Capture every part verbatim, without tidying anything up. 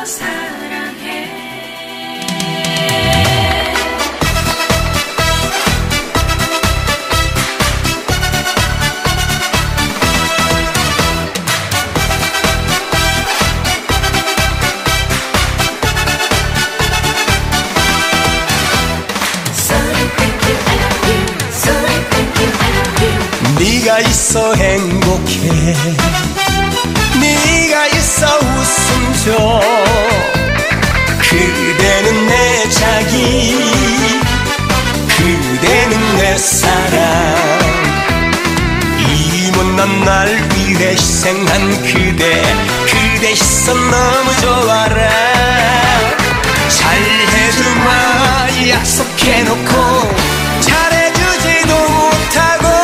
네가 있어 행복해, 네가 있어 웃음 줘. 그대는 내 자기, 그대는 내 사랑. 이 못난 날 위해 희생한 그대, 그대 시선 너무 좋아라. 잘해주마 약속해놓고 잘해주지도 못하고.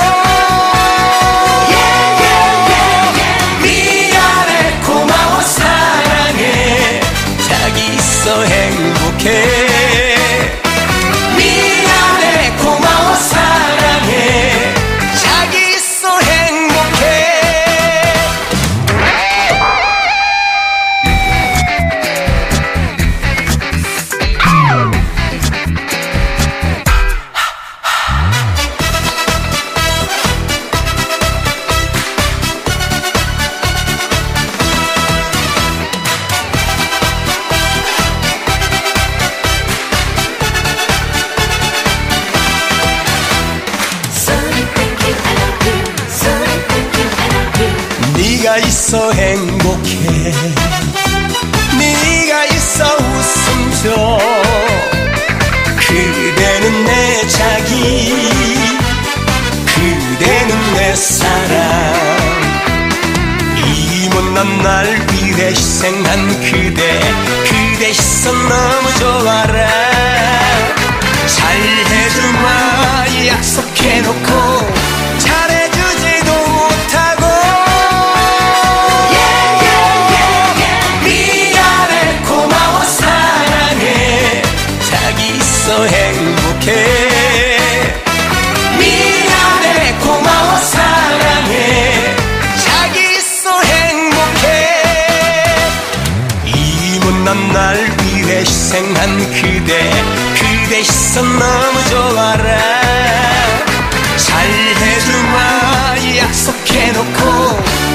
행복해, 미안해 고마워 사랑해, 자기 있어 행복해. 네가 있어 행복해, 네가 있어 웃음 줘. 그대는 내 자기, 그대는 내 사랑. 이 못난 날 위해 희생한 그대, 그대 시선 너무 좋아라. 잘해주마 약속해놓고 잘해주지도 못하고. 행복해, 미안해 고마워 사랑해, 자기 있어 행복해. 이 못난 날 위해 희생한 그대, 그대 시선 너무 좋아라. 잘해주마 약속해놓고